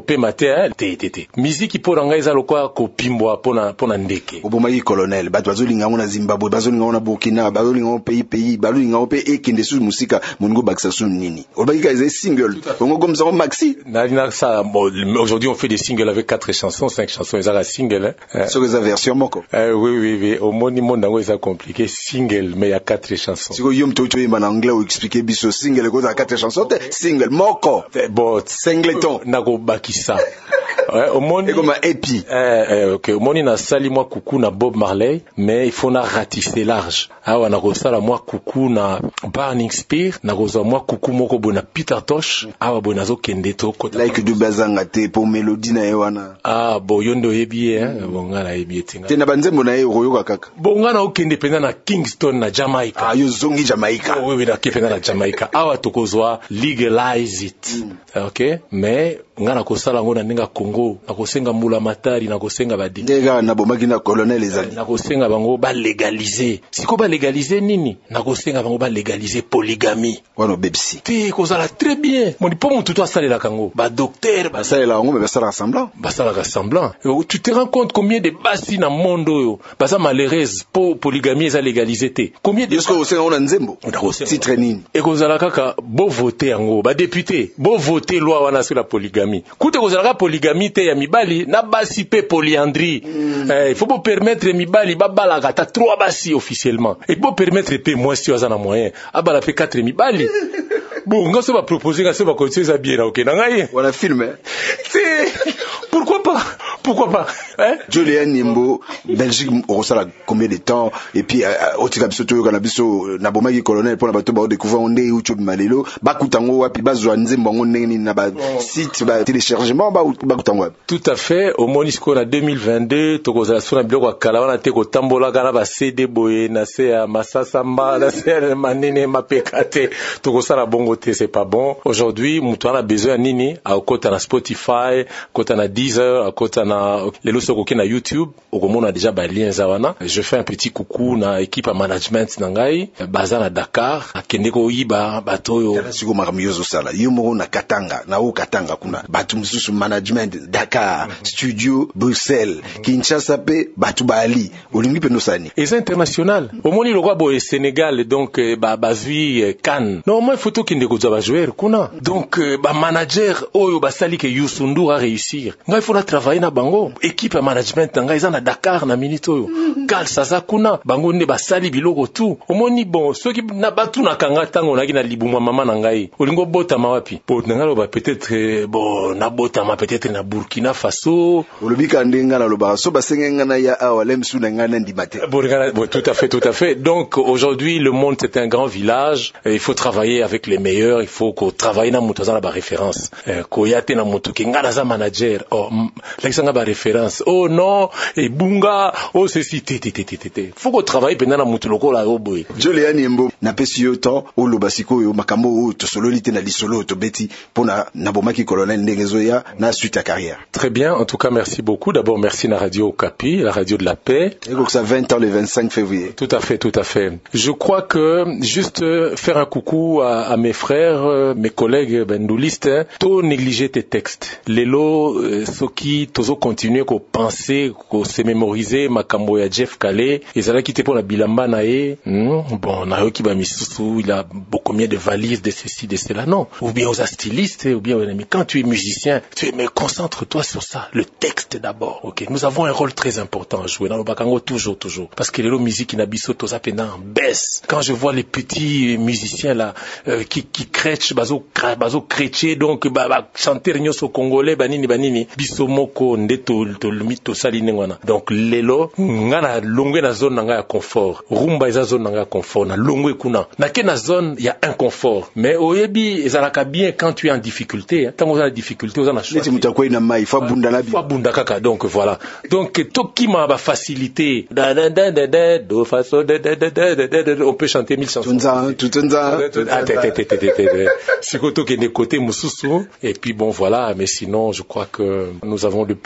te hein te te te musique pour ngai za lokwa ko pimbwa pona pona ndeke
obomaki colonel bato bazolinga ngo na Zimbabwe bazolinga ngo na Burkina bazolinga ngo pays pays bazolinga ngo pe ekende su musika moningo bakisa su nini obaki ka eza single ongo comme ça maxi
na na ça bon, aujourd'hui on fait des singles avec quatre chansons cinq chansons eza la single hein
sur les versions moko
euh, oui oui oui au moni monde ngo eza compliqué single mais il y a quatre chansons
siko yom to to en anglais ou expliquer biso single ko za quatre chansons single moko
bon
singleton
nako bakisa ouais au moni
comme epi
euh, euh OK au moni na sali moi coucou na Bob Marley mais il faut na ratisser large ah wana ko sala moi coucou na Burning Spear na ko moi coucou moko bona Peter Tosh ah bona zo kende to kota
like du bazanga te pour mélodie na wana
ah bo yondo yebi hein bonga na yebi tinga
te na banzembo na ye royoka kaka
bonga na okende pena na Kingston na Jamaica
ah yo zongi Jamaica
oh, oui na kepena na Jamaica awa tokozwa legalize it mm. OK mais ngana ko sala ngona ninga Congo na kosenga mula matari na kosenga badi
ndega na bomaki na colonel ezali
na kosenga bango ba légaliser siko ba légaliser nini na kosenga bango ba légaliser polygamie
wana bebsi
te kozala très bien moni po mutu to asalela kango ba docteur ba
salela ngo ba sala semblant
ba sala semblant tu te rends compte combien de basi na monde yo ba sa malheureuse po polygamie eza légaliser te combien de
est-ce que osenga ona nzembo titre nini
e kozala kaka bo voter yango ba député bo voter loi wana sur la polygamie kute kozala polygamie te ya mibali na basi pe polyandrie mm. eh, il faut pas permettre mibali babala kata trois basi officiellement et pour permettre pe moi si azana moyen abala pe quatre mibali bon ngaso ba proposer ngaso ba continuer ça bien OK na ngai
wala film
c'est pourquoi pas pourquoi pas hein
Julien Nimbo Belgique on sala combien de temps et puis otika biso to kana biso na bomaki colonel pour na bato ba découvrir onde YouTube malelo bakutango wapi bazwa nzembo ngo ndenge na ba site ba téléchargement ba bakutango
tout à fait au Monisco na deux mille vingt-deux tokozala sona biloko kala wana te ko tambola kana ba C D boye na se ya masasa mba na se ya manene mapekate tokosala bongo te c'est pas bon aujourd'hui mutu ana besoin nini a kota na Spotify kota na Deezer kota na lelo soko na YouTube okomona déjà ba lien za wana je fais un petit coucou na équipe à management na ngai baza na Dakar akende ko yiba batoyo
siko makamiozo sala yomo na Katanga na o Katanga kuna batu mususu management Dakar studio Bruxelles Kinshasa pe batu bali olingi pe no sani
et c'est international omoni lo kwa boye Sénégal donc ba bazui Cannes non moi photo kinde ko za joueur kuna donc ba manager oyo basali ke Youssou Ndour a réussir ngai faut travailler na bango équipe management ngai za na Dakar na minito Gal Saza kuna bango ne basali biloko tout omoni bon ceux qui na batu na kanga tango na kina libumwa mama na ngai olingo bota mawapi pot na ngalo ba peut-être bon na bota ma peut-être na Burkina Faso
olobika ndenga na loba so basenga na ya awalem su na ngana ndimate
bon tout à fait tout à fait donc aujourd'hui le monde c'est un grand village il faut travailler avec les meilleurs il faut qu'on travaille na mutu za ba référence ko yate na mutu ki ngana za manager oh l'exanga ba référence oh non et bunga oh ceci t t t t t faut qu'on travaille pendant na mutu lokola oboy
Julien Nimbo na pesi yo temps o lobasiko yo makambo o to sololité na lisolo to beti pona na bomaki colonel ndengezoya na suite à carrière.
Très bien, en tout cas merci beaucoup. D'abord merci la radio Okapi, la radio de la paix.
Et donc ça vingt ans le vingt-cinq février.
Tout à fait, tout à fait. Je crois que juste faire un coucou à, à mes frères, mes collègues bendoulistes, hein, to négliger tes textes. Lelo soki tozo continuer ko penser, ko se mémoriser makambo ya Jeff Calais, ezala ki te pour la bilamba na e, hmm, bon na yo ki ba misusu, il a beaucoup mieux de valises de ceci de cela non. Ou bien aux stylistes, ou bien mais quand tu es musicien, tu es mais concentre-toi sur ça, le texte d'abord. OK, nous avons un rôle très important à jouer dans le bakango toujours toujours parce que les musique inabiso toza pena baisse. Quand je vois les petits musiciens là euh, qui qui crèchent bazo bazo crècher donc ba, ba chanter nyoso congolais banini banini biso moko ndeto to limito saline ngwana. Donc lelo ngana longwe na zone nga ya confort. Rumba eza zone nga ya confort na longwe kuna. Na ke na zone il y a inconfort. Mais oyebi ezalaka bien quand tu es en difficulté, hein. Tant on a difficulté, on a choisi.
Il faut bunda la bi.
Faut bunda kaka donc voilà. Donc tokima ba facilité. Da da da da da do façon de de de on peut chanter mille chansons.
Tunza tunza.
Ah té té té té té. C'est côté que des côtés mususu et puis bon voilà mais sinon je crois que nous avons de plus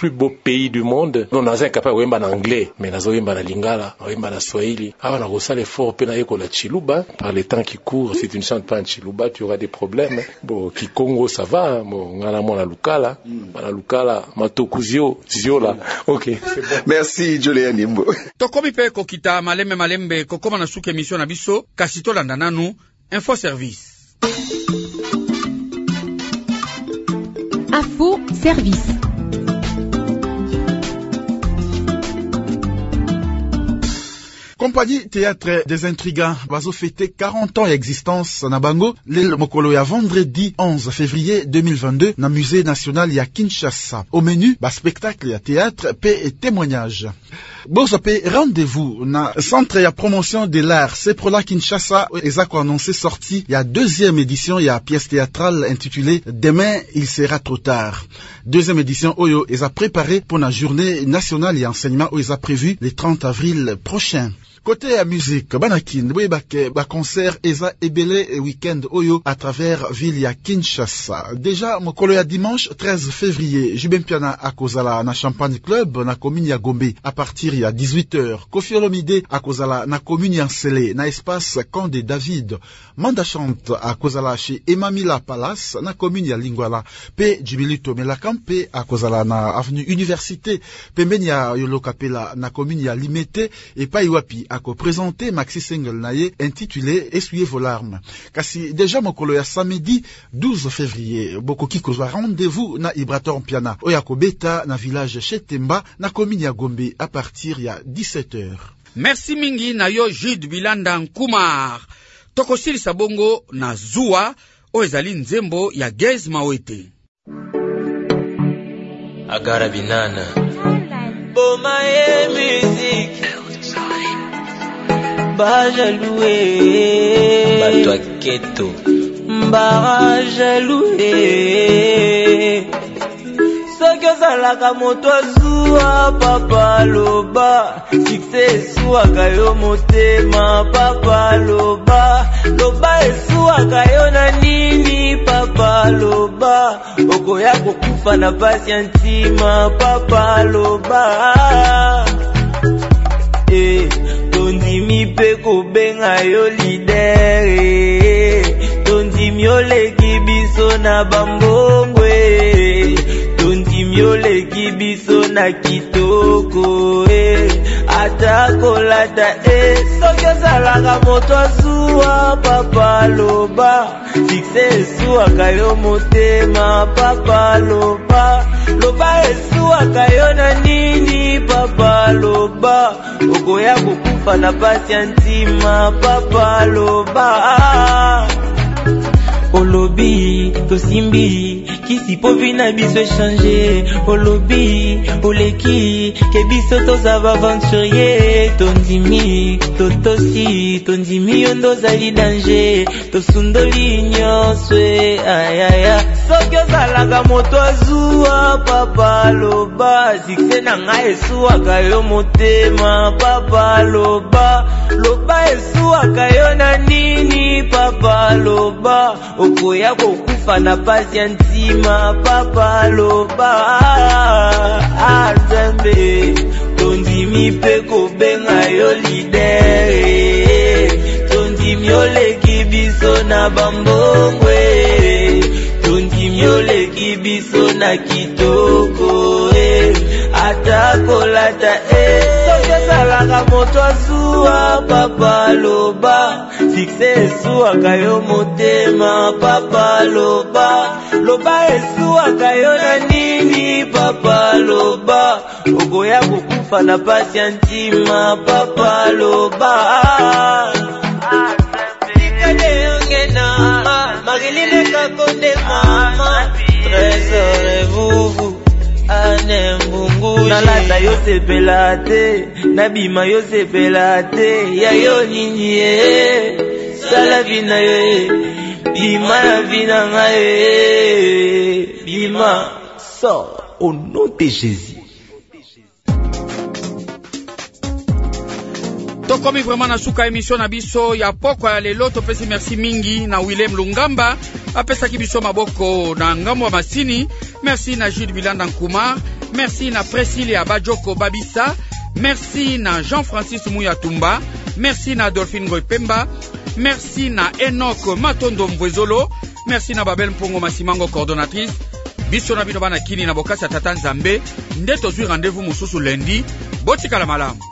plus beau pays du monde. Non, naza incapable de en anglais, mais nazo yemba na lingala, yemba na swahili. Ah, on a reçu l'effort pe na yeko la chiluba. Par les temps qui courent, si tu ne chantes pas en chiluba, tu auras des problèmes. Bon, ki Congo ça va, bon, ngana mo na lukala, na lukala, matokuzio, ziola. OK, c'est bon.
Merci Julien Nimbo.
Tokomi pe kokita malembe malembe kokoma na suka émission na biso kasito landa nanu info service.
Info service.
Compagnie Théâtre des Intrigants bazo fêter quarante ans d'existence na bango le mokolo ya vendredi onze février deux mille vingt-deux na musée national ya Kinshasa. Au menu ba spectacle ya théâtre, paix et témoignage. Bozo pe rendez-vous na centre ya promotion de l'art c'est pour la Kinshasa ezako annoncé sorti ya deuxième édition ya pièce théâtrale intitulée Demain il sera trop tard. Deuxième édition oyo eza préparé pour la journée nationale et enseignement oyo eza prévu le trente avril prochain. Côté à musique, Banakin, Webake, ba concert Eza Ebele et week-end Oyo à travers ville ya Kinshasa. Déjà, mokolo ya dimanche treize février, Jubem Piana à Kozala na Champagne Club na commune ya Gombe à partir ya dix-huit heures. Kofi Olomide à Kozala na commune ya Nsele na espace Condé David. Manda chante à Kozala chez Emamila Palace na commune ya Lingwala. Pe Jubilito Melakampe à Kozala na avenue Université. Pembeni ya Yolo Kapela na commune ya Limete et Paiwapi a présenté maxi single naye intitulé Essuyez vos larmes. Kasi déjà mokolo ya samedi douze février bokoki kozwa rendez-vous na Ibrator Piana oyako beta na village Chetemba na commune ya Gombe à partir ya dix-sept heures.
Merci mingi na yo Jude Bilanda Nkumar. Tokosili sabongo na Zua o ezali nzembo ya Gez Mawete.
Agara binana Boma e musique Bajaloué Batwa keto Bajaloué Soke zalaka moto zuwa papa loba Sikse suwa kayo motema papa loba Loba esuwa kayo na nini papa loba Oko yako kufa na pasiantima papa loba Eh Tondimi pe kobenga yo lidere Tondimi yo leki biso na bambongwe Tondimi yo leki biso na kitoko Atako lata e Soke zalaka moto azuwa papa loba Sikse esuwa kayo motema papa loba Loba esuwa kayo na nini papa loba Oko ya kukufa na pasiantima papa loba Olobi, tosimbi, kisi povi na biso changer. Olobi, oleki, ke biso tozava aventurier. Tondimi, totosi, tondimi yondo zali danger. Tosundoli nyoswe, ayaya. Soke zalaka moto azuwa papa loba. Sikse na nga esuwa kayo motema papa loba. Loba esuwa kayo na nini papa loba. Oko ya kukufa na pasiantima papa loba Azembe Tondimi pe kobenga yo lidere Tondimi yo leki biso na bambongwe Tondimi yo leki biso na kitoko Atako lata e Soke zalaka moto azuwa papa loba Sikse esuwa kayo motema papa loba Loba esuwa kayo na nini papa loba Oko ya kukufa na pasiantima papa loba Sikade yongena Marilile kakonde mama Trésor Anembungu Nalata yo sepelate Nabima yo sepelate Ya yo nini eh Sala vina yo Bima na vina nga eh Bima Sors au nom de Jésus.
Tokomi vraiment na suka émission na biso ya poko ya lelo topesi merci mingi na Willem Lungamba apesa ki biso maboko na ngambo ya masini merci na Jude Bilanda Nkumar merci na Priscilla Bajoko Babissa, merci na Jean-Francis Mouyatumba, merci na Dolphine Goipemba, merci na Enoch Matondo Mvwezolo, merci na Babel Mpongo Masimango coordonnatrice. Biso na bino bana kini na bokasa tata Nzambe, nde tozwi rendez-vous mususu lundi. Botikala malamu.